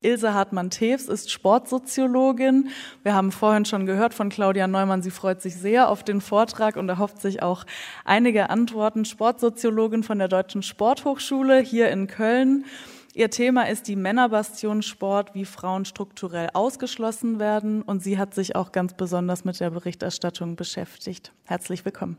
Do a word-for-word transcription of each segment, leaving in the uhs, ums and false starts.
Ilse Hartmann-Tews ist Sportsoziologin. Wir haben vorhin schon gehört von Claudia Neumann, sie freut sich sehr auf den Vortrag und erhofft sich auch einige Antworten. Sportsoziologin von der Deutschen Sporthochschule hier in Köln. Ihr Thema ist die Männerbastion Sport, wie Frauen strukturell ausgeschlossen werden. Und sie hat sich auch ganz besonders mit der Berichterstattung beschäftigt. Herzlich willkommen.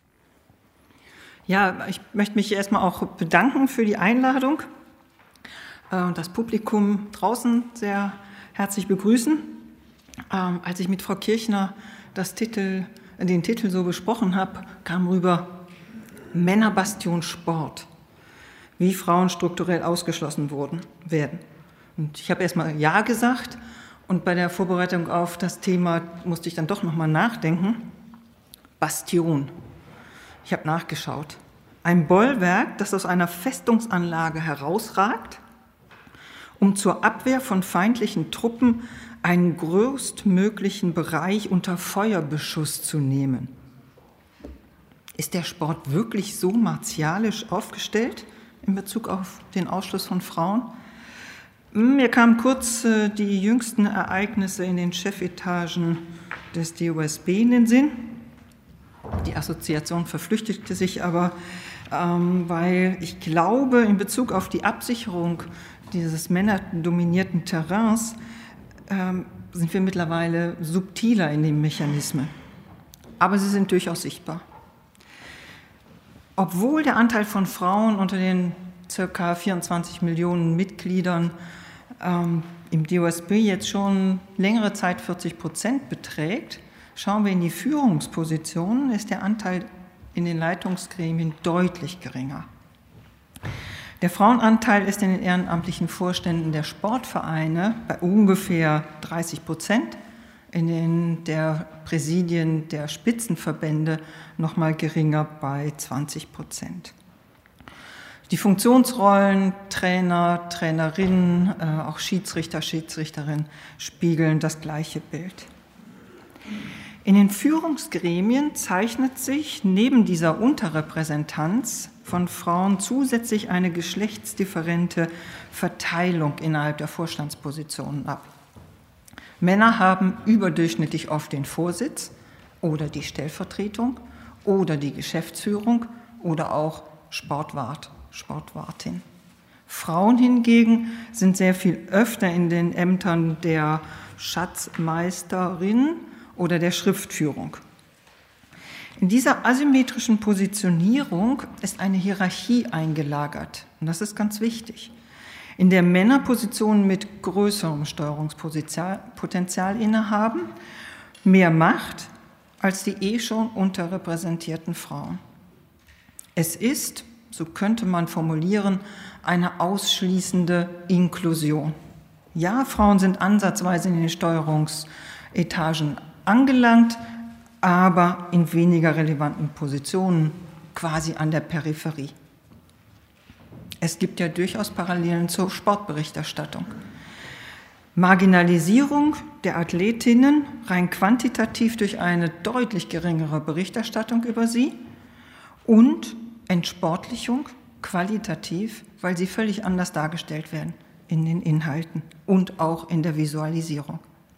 Ja, ich möchte mich erstmal auch bedanken für die Einladung und das Publikum draußen sehr herzlich begrüßen. Als ich mit Frau Kirchner das Titel, den Titel so besprochen habe, kam rüber Männerbastion Sport, wie Frauen strukturell ausgeschlossen wurden, werden. Und ich habe erst mal Ja gesagt und bei der Vorbereitung auf das Thema musste ich dann doch noch mal nachdenken. Bastion. Ich habe nachgeschaut. Ein Bollwerk, das aus einer Festungsanlage herausragt, um zur Abwehr von feindlichen Truppen einen größtmöglichen Bereich unter Feuerbeschuss zu nehmen. Ist der Sport wirklich so martialisch aufgestellt in Bezug auf den Ausschluss von Frauen? Mir kamen kurz äh, die jüngsten Ereignisse in den Chefetagen des D O S B in den Sinn. Die Assoziation verflüchtigte sich aber, ähm, weil ich glaube, in Bezug auf die Absicherung dieses männerdominierten Terrains ähm, sind wir mittlerweile subtiler in den Mechanismen. Aber sie sind durchaus sichtbar. Obwohl der Anteil von Frauen unter den ca. vierundzwanzig Millionen Mitgliedern ähm, im D O S B jetzt schon längere Zeit vierzig Prozent beträgt, schauen wir in die Führungspositionen, ist der Anteil in den Leitungsgremien deutlich geringer. Der Frauenanteil ist in den ehrenamtlichen Vorständen der Sportvereine bei ungefähr dreißig Prozent, in den der Präsidien der Spitzenverbände noch mal geringer bei zwanzig Prozent. Die Funktionsrollen, Trainer, Trainerinnen, äh, auch Schiedsrichter, Schiedsrichterinnen spiegeln das gleiche Bild. In den Führungsgremien zeichnet sich neben dieser Unterrepräsentanz von Frauen zusätzlich eine geschlechtsdifferente Verteilung innerhalb der Vorstandspositionen ab. Männer haben überdurchschnittlich oft den Vorsitz oder die Stellvertretung oder die Geschäftsführung oder auch Sportwart, Sportwartin. Frauen hingegen sind sehr viel öfter in den Ämtern der Schatzmeisterin oder der Schriftführung. In dieser asymmetrischen Positionierung ist eine Hierarchie eingelagert. Und das ist ganz wichtig. In der Männer Positionen mit größerem Steuerungspotenzial innehaben, mehr Macht als die eh schon unterrepräsentierten Frauen. Es ist, so könnte man formulieren, eine ausschließende Inklusion. Ja, Frauen sind ansatzweise in den Steuerungsetagen angelangt, aber in weniger relevanten Positionen, quasi an der Peripherie. Es gibt ja durchaus Parallelen zur Sportberichterstattung. Marginalisierung der Athletinnen rein quantitativ durch eine deutlich geringere Berichterstattung über sie und Entsportlichung qualitativ, weil sie völlig anders dargestellt werden in den Inhalten und auch in der Visualisierung.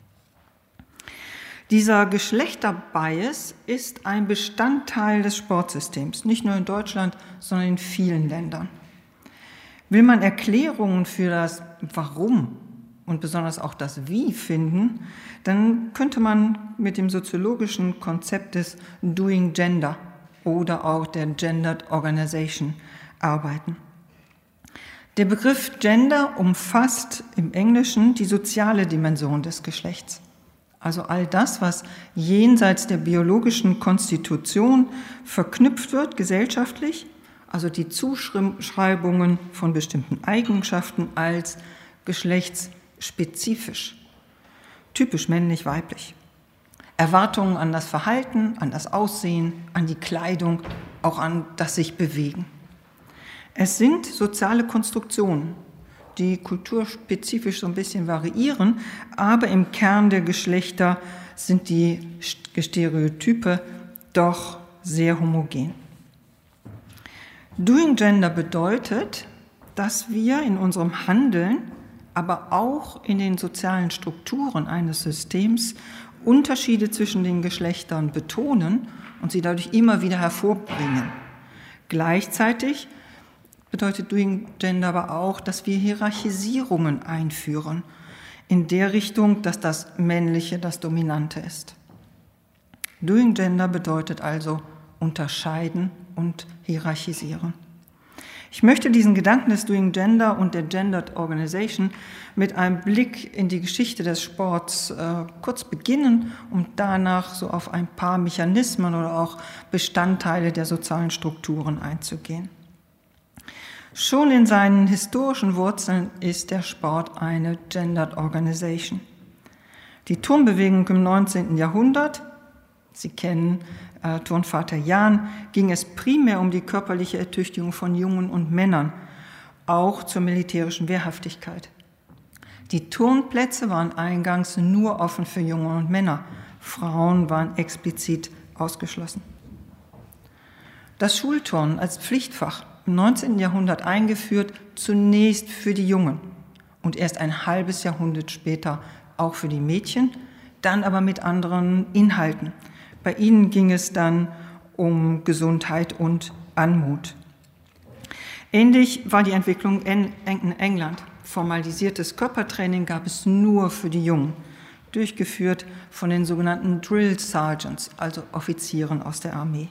Dieser Geschlechterbias ist ein Bestandteil des Sportsystems, nicht nur in Deutschland, sondern in vielen Ländern. Will man Erklärungen für das Warum und besonders auch das Wie finden, dann könnte man mit dem soziologischen Konzept des Doing Gender oder auch der Gendered Organization arbeiten. Der Begriff Gender umfasst im Englischen die soziale Dimension des Geschlechts. Also all das, was jenseits der biologischen Konstitution verknüpft wird, gesellschaftlich, also die Zuschreibungen von bestimmten Eigenschaften als geschlechtsspezifisch, typisch männlich-weiblich. Erwartungen an das Verhalten, an das Aussehen, an die Kleidung, auch an das sich bewegen. Es sind soziale Konstruktionen, die kulturspezifisch so ein bisschen variieren, aber im Kern der Geschlechter sind die Stereotype doch sehr homogen. Doing Gender bedeutet, dass wir in unserem Handeln aber auch in den sozialen Strukturen eines Systems Unterschiede zwischen den Geschlechtern betonen und sie dadurch immer wieder hervorbringen. Gleichzeitig bedeutet Doing Gender aber auch, dass wir Hierarchisierungen einführen, in der Richtung, dass das Männliche das Dominante ist. Doing Gender bedeutet also unterscheiden und hierarchisieren. Ich möchte diesen Gedanken des Doing Gender und der Gendered Organization mit einem Blick in die Geschichte des Sports äh, kurz beginnen, um danach so auf ein paar Mechanismen oder auch Bestandteile der sozialen Strukturen einzugehen. Schon in seinen historischen Wurzeln ist der Sport eine Gendered Organization. Die Turnbewegung im neunzehnten Jahrhundert, Sie kennen äh, Turnvater Jahn, ging es primär um die körperliche Ertüchtigung von Jungen und Männern, auch zur militärischen Wehrhaftigkeit. Die Turnplätze waren eingangs nur offen für Junge und Männer. Frauen waren explizit ausgeschlossen. Das Schulturnen als Pflichtfach im neunzehnten Jahrhundert eingeführt, zunächst für die Jungen und erst ein halbes Jahrhundert später auch für die Mädchen, dann aber mit anderen Inhalten. Bei ihnen ging es dann um Gesundheit und Anmut. Ähnlich war die Entwicklung in England. Formalisiertes Körpertraining gab es nur für die Jungen, durchgeführt von den sogenannten Drill Sergeants, also Offizieren aus der Armee.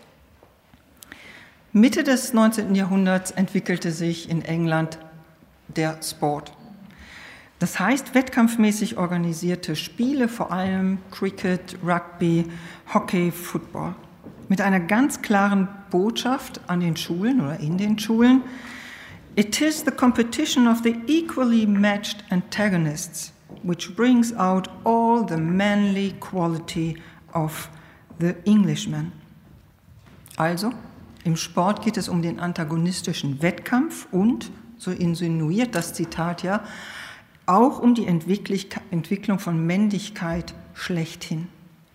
Mitte des neunzehnten Jahrhunderts entwickelte sich in England der Sport. Das heißt, wettkampfmäßig organisierte Spiele, vor allem Cricket, Rugby, Hockey, Football, mit einer ganz klaren Botschaft an den Schulen oder in den Schulen: It is the competition of the equally matched antagonists which brings out all the manly quality of the Englishman. Also, im Sport geht es um den antagonistischen Wettkampf und, so insinuiert das Zitat ja, auch um die Entwicklung von Männlichkeit schlechthin.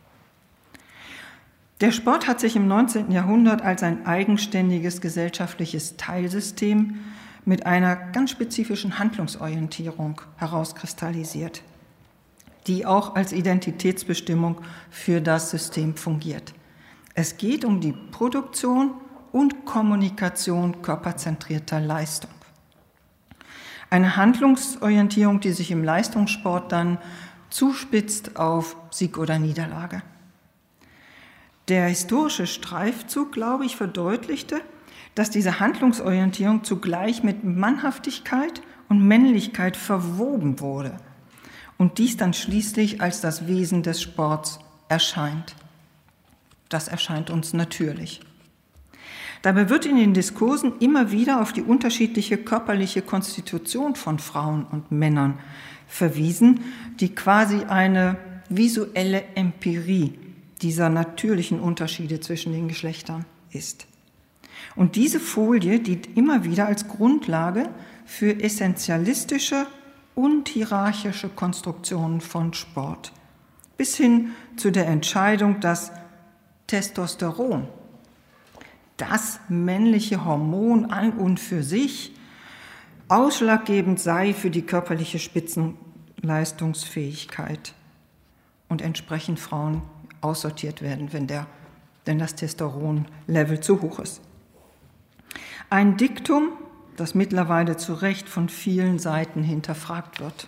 Der Sport hat sich im neunzehnten Jahrhundert als ein eigenständiges gesellschaftliches Teilsystem mit einer ganz spezifischen Handlungsorientierung herauskristallisiert, die auch als Identitätsbestimmung für das System fungiert. Es geht um die Produktion und Kommunikation körperzentrierter Leistung. Eine Handlungsorientierung, die sich im Leistungssport dann zuspitzt auf Sieg oder Niederlage. Der historische Streifzug, glaube ich, verdeutlichte, dass diese Handlungsorientierung zugleich mit Mannhaftigkeit und Männlichkeit verwoben wurde und dies dann schließlich als das Wesen des Sports erscheint. Das erscheint uns natürlich. Dabei wird in den Diskursen immer wieder auf die unterschiedliche körperliche Konstitution von Frauen und Männern verwiesen, die quasi eine visuelle Empirie dieser natürlichen Unterschiede zwischen den Geschlechtern ist. Und diese Folie dient immer wieder als Grundlage für essentialistische und hierarchische Konstruktionen von Sport, bis hin zu der Entscheidung, dass Testosteron, das männliche Hormon an und für sich, ausschlaggebend sei für die körperliche Spitzenleistungsfähigkeit und entsprechend Frauen aussortiert werden, wenn, der, wenn das Testosteronlevel zu hoch ist. Ein Diktum, das mittlerweile zu Recht von vielen Seiten hinterfragt wird.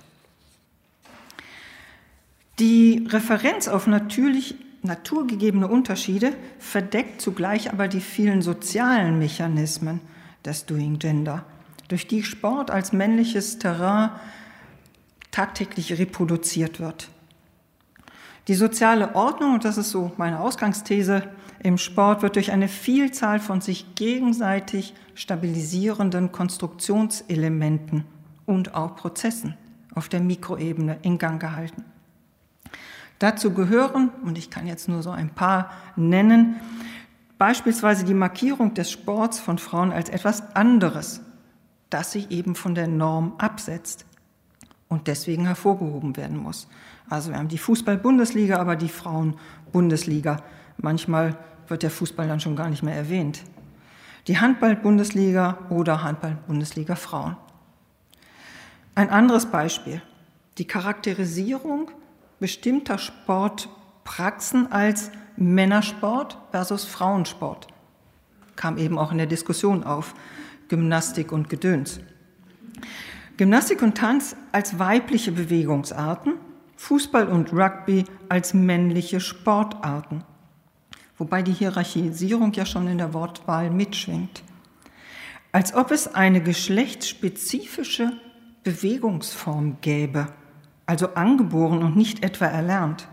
Die Referenz auf natürlich naturgegebene Unterschiede verdeckt zugleich aber die vielen sozialen Mechanismen des Doing Gender, durch die Sport als männliches Terrain tagtäglich reproduziert wird. Die soziale Ordnung, und das ist so meine Ausgangsthese, im Sport wird durch eine Vielzahl von sich gegenseitig stabilisierenden Konstruktionselementen und auch Prozessen auf der Mikroebene in Gang gehalten. Dazu gehören, und ich kann jetzt nur so ein paar nennen, beispielsweise die Markierung des Sports von Frauen als etwas anderes, das sich eben von der Norm absetzt und deswegen hervorgehoben werden muss. Also wir haben die Fußball-Bundesliga, aber die Frauen-Bundesliga. Manchmal wird der Fußball dann schon gar nicht mehr erwähnt. Die Handball-Bundesliga oder Handball-Bundesliga Frauen. Ein anderes Beispiel, die Charakterisierung bestimmter Sportpraxen als Männersport versus Frauensport. Kam eben auch in der Diskussion auf, Gymnastik und Gedöns. Gymnastik und Tanz als weibliche Bewegungsarten, Fußball und Rugby als männliche Sportarten. Wobei die Hierarchisierung ja schon in der Wortwahl mitschwingt. Als ob es eine geschlechtsspezifische Bewegungsform gäbe, also angeboren und nicht etwa erlernt.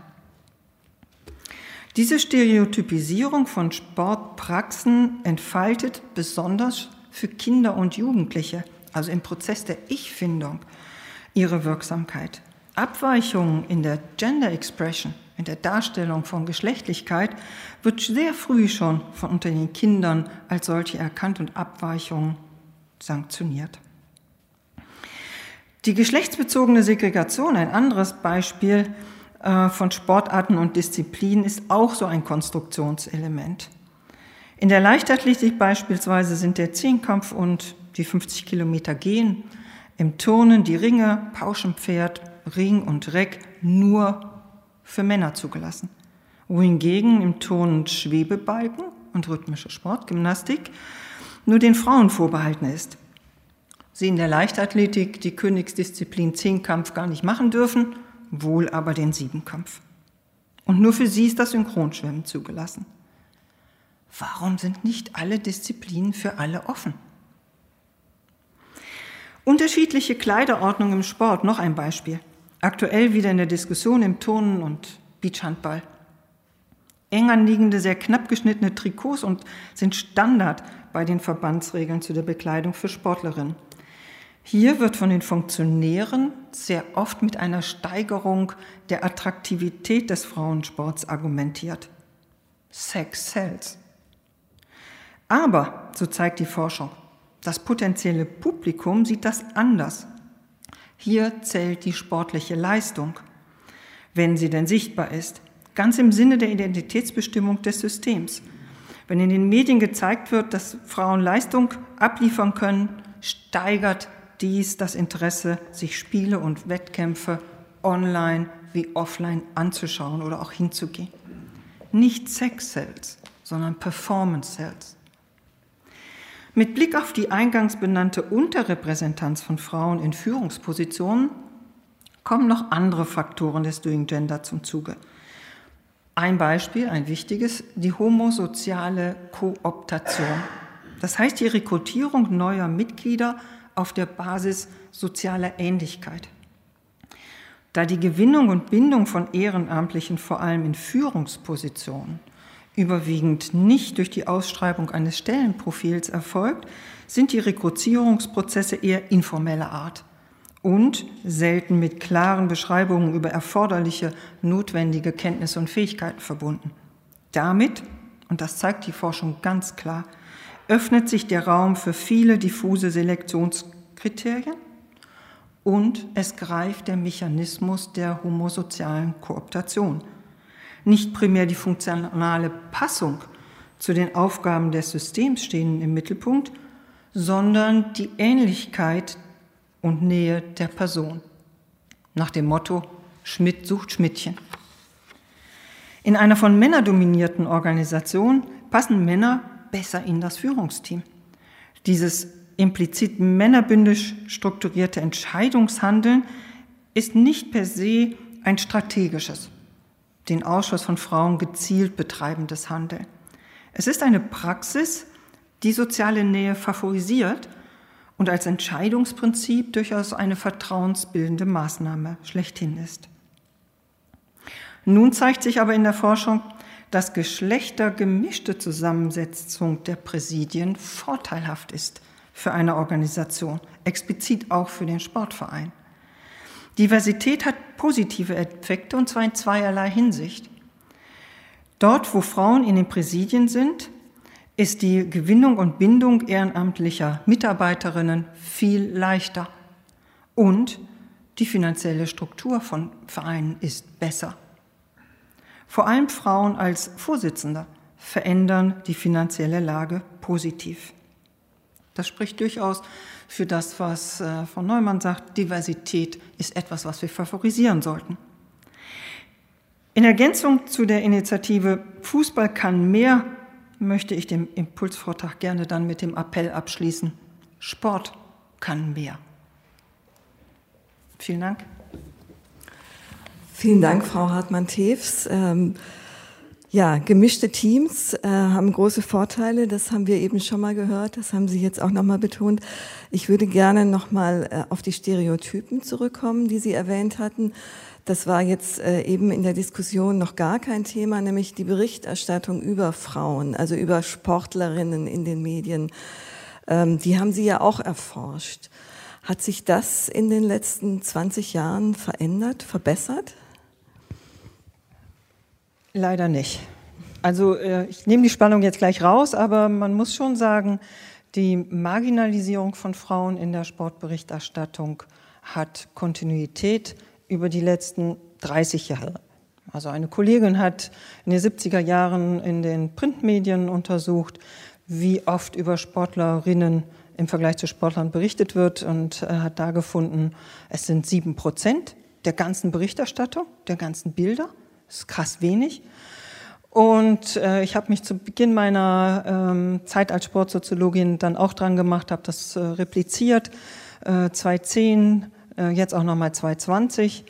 Diese Stereotypisierung von Sportpraxen entfaltet besonders für Kinder und Jugendliche, also im Prozess der Ich-Findung, ihre Wirksamkeit. Abweichungen in der Gender Expression, in der Darstellung von Geschlechtlichkeit, wird sehr früh schon von unter den Kindern als solche erkannt und Abweichungen sanktioniert. Die geschlechtsbezogene Segregation, ein anderes Beispiel äh, von Sportarten und Disziplinen, ist auch so ein Konstruktionselement. In der Leichtathletik beispielsweise sind der Zehnkampf und die fünfzig Kilometer Gehen, im Turnen die Ringe, Pauschenpferd, Ring und Reck nur für Männer zugelassen. Wohingegen im Turnen Schwebebalken und rhythmische Sportgymnastik nur den Frauen vorbehalten ist. Sie in der Leichtathletik die Königsdisziplin Zehnkampf gar nicht machen dürfen, wohl aber den Siebenkampf. Und nur für sie ist das Synchronschwimmen zugelassen. Warum sind nicht alle Disziplinen für alle offen? Unterschiedliche Kleiderordnung im Sport, noch ein Beispiel. Aktuell wieder in der Diskussion im Turnen und Beachhandball. Eng anliegende, sehr knapp geschnittene Trikots und sind Standard bei den Verbandsregeln zu der Bekleidung für Sportlerinnen. Hier wird von den Funktionären sehr oft mit einer Steigerung der Attraktivität des Frauensports argumentiert. Sex sells. Aber, so zeigt die Forschung, das potenzielle Publikum sieht das anders. Hier zählt die sportliche Leistung, wenn sie denn sichtbar ist, ganz im Sinne der Identitätsbestimmung des Systems. Wenn in den Medien gezeigt wird, dass Frauen Leistung abliefern können, steigert dies das Interesse, sich Spiele und Wettkämpfe online wie offline anzuschauen oder auch hinzugehen. Nicht Sex sells, sondern Performance sells. Mit Blick auf die eingangs benannte Unterrepräsentanz von Frauen in Führungspositionen kommen noch andere Faktoren des Doing Gender zum Zuge. Ein Beispiel, ein wichtiges, die homosoziale Kooptation. Das heißt die Rekrutierung neuer Mitglieder auf der Basis sozialer Ähnlichkeit. Da die Gewinnung und Bindung von Ehrenamtlichen vor allem in Führungspositionen überwiegend nicht durch die Ausschreibung eines Stellenprofils erfolgt, sind die Rekrutierungsprozesse eher informeller Art und selten mit klaren Beschreibungen über erforderliche, notwendige Kenntnisse und Fähigkeiten verbunden. Damit, und das zeigt die Forschung ganz klar, öffnet sich der Raum für viele diffuse Selektionskriterien und es greift der Mechanismus der homosozialen Kooptation. Nicht primär die funktionale Passung zu den Aufgaben des Systems stehen im Mittelpunkt, sondern die Ähnlichkeit und Nähe der Person. Nach dem Motto, Schmidt sucht Schmidtchen. In einer von Männern dominierten Organisation passen Männer besser in das Führungsteam. Dieses implizit männerbündisch strukturierte Entscheidungshandeln ist nicht per se ein strategisches, den Ausschluss von Frauen gezielt betreibendes Handeln. Es ist eine Praxis, die soziale Nähe favorisiert und als Entscheidungsprinzip durchaus eine vertrauensbildende Maßnahme schlechthin ist. Nun zeigt sich aber in der Forschung, dass geschlechtergemischte Zusammensetzung der Präsidien vorteilhaft ist für eine Organisation, explizit auch für den Sportverein. Diversität hat positive Effekte, und zwar in zweierlei Hinsicht. Dort, wo Frauen in den Präsidien sind, ist die Gewinnung und Bindung ehrenamtlicher Mitarbeiterinnen viel leichter. Und die finanzielle Struktur von Vereinen ist besser. Vor allem Frauen als Vorsitzende verändern die finanzielle Lage positiv. Das spricht durchaus für das, was äh, Frau Neumann sagt. Diversität ist etwas, was wir favorisieren sollten. In Ergänzung zu der Initiative Fußball kann mehr, möchte ich den Impulsvortrag gerne dann mit dem Appell abschließen. Sport kann mehr. Vielen Dank. Vielen Dank, Frau Hartmann-Tews. Ähm, ja, gemischte Teams äh, haben große Vorteile, das haben wir eben schon mal gehört, das haben Sie jetzt auch noch mal betont. Ich würde gerne noch mal äh, auf die Stereotypen zurückkommen, die Sie erwähnt hatten. Das war jetzt äh, eben in der Diskussion noch gar kein Thema, nämlich die Berichterstattung über Frauen, also über Sportlerinnen in den Medien. Ähm, die haben Sie ja auch erforscht. Hat sich das in den letzten zwanzig Jahren verändert, verbessert? Leider nicht. Also ich nehme die Spannung jetzt gleich raus, aber man muss schon sagen, die Marginalisierung von Frauen in der Sportberichterstattung hat Kontinuität über die letzten dreißig Jahre. Also eine Kollegin hat in den siebziger Jahren in den Printmedien untersucht, wie oft über Sportlerinnen im Vergleich zu Sportlern berichtet wird und hat da gefunden, es sind sieben Prozent der ganzen Berichterstattung, der ganzen Bilder. Das ist krass wenig. Und äh, ich habe mich zu Beginn meiner ähm, Zeit als Sportsoziologin dann auch dran gemacht, habe das äh, repliziert, äh, zweitausendzehn, äh, jetzt auch nochmal zweitausendzwanzig.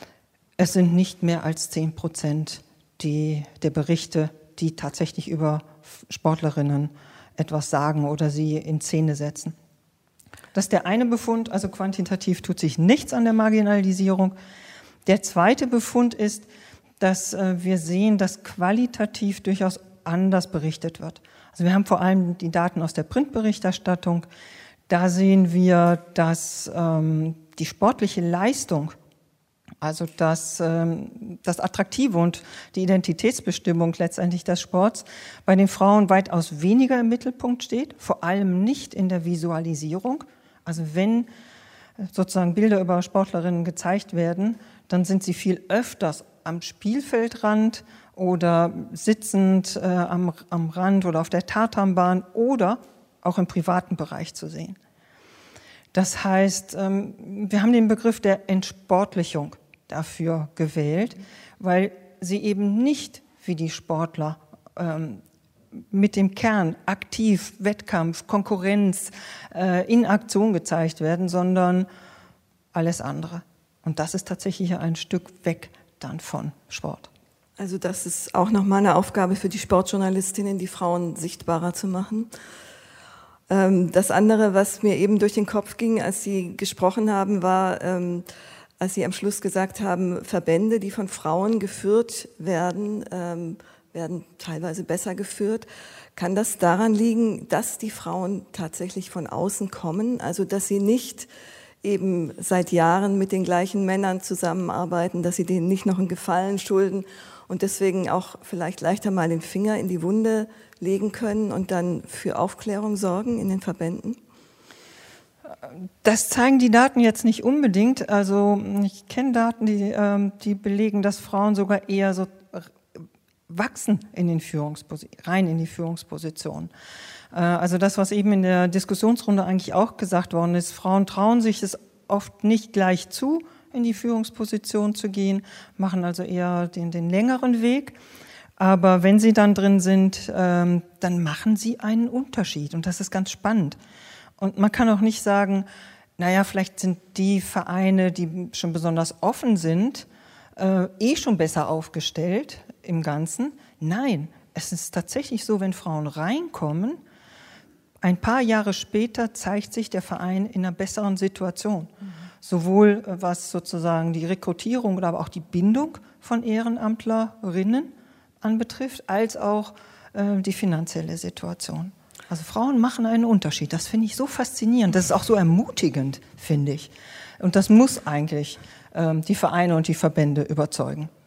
Es sind nicht mehr als zehn Prozent die, der Berichte, die tatsächlich über Sportlerinnen etwas sagen oder sie in Szene setzen. Das ist der eine Befund, also quantitativ tut sich nichts an der Marginalisierung. Der zweite Befund ist, dass wir sehen, dass qualitativ durchaus anders berichtet wird. Also wir haben vor allem die Daten aus der Printberichterstattung. Da sehen wir, dass ähm, die sportliche Leistung, also das, ähm, das Attraktive und die Identitätsbestimmung letztendlich des Sports bei den Frauen weitaus weniger im Mittelpunkt steht, vor allem nicht in der Visualisierung. Also wenn sozusagen Bilder über Sportlerinnen gezeigt werden, dann sind sie viel öfters am Spielfeldrand oder sitzend äh, am, am Rand oder auf der Tatanbahn oder auch im privaten Bereich zu sehen. Das heißt, ähm, wir haben den Begriff der Entsportlichung dafür gewählt, weil sie eben nicht wie die Sportler ähm, mit dem Kern aktiv, Wettkampf, Konkurrenz, äh, in Aktion gezeigt werden, sondern alles andere. Und das ist tatsächlich ein Stück weg dann von Sport. Also das ist auch nochmal eine Aufgabe für die Sportjournalistinnen, die Frauen sichtbarer zu machen. Das andere, was mir eben durch den Kopf ging, als Sie gesprochen haben, war, als Sie am Schluss gesagt haben, Verbände, die von Frauen geführt werden, werden teilweise besser geführt. Kann das daran liegen, dass die Frauen tatsächlich von außen kommen, also dass sie nicht eben seit Jahren mit den gleichen Männern zusammenarbeiten, dass sie denen nicht noch einen Gefallen schulden und deswegen auch vielleicht leichter mal den Finger in die Wunde legen können und dann für Aufklärung sorgen in den Verbänden? Das zeigen die Daten jetzt nicht unbedingt. Also ich kenne Daten, die, die belegen, dass Frauen sogar eher so wachsen in den Führungspos- rein in die Führungsposition. Also das, was eben in der Diskussionsrunde eigentlich auch gesagt worden ist, Frauen trauen sich es oft nicht gleich zu, in die Führungsposition zu gehen, machen also eher den, den längeren Weg. Aber wenn sie dann drin sind, dann machen sie einen Unterschied. Und das ist ganz spannend. Und man kann auch nicht sagen, naja, vielleicht sind die Vereine, die schon besonders offen sind, eh schon besser aufgestellt im Ganzen. Nein, es ist tatsächlich so, wenn Frauen reinkommen, ein paar Jahre später zeigt sich der Verein in einer besseren Situation. Mhm. Sowohl was sozusagen die Rekrutierung oder aber auch die Bindung von Ehrenamtlerinnen anbetrifft, als auch äh, die finanzielle Situation. Also Frauen machen einen Unterschied. Das finde ich so faszinierend. Das ist auch so ermutigend, finde ich. Und das muss eigentlich ähm, die Vereine und die Verbände überzeugen.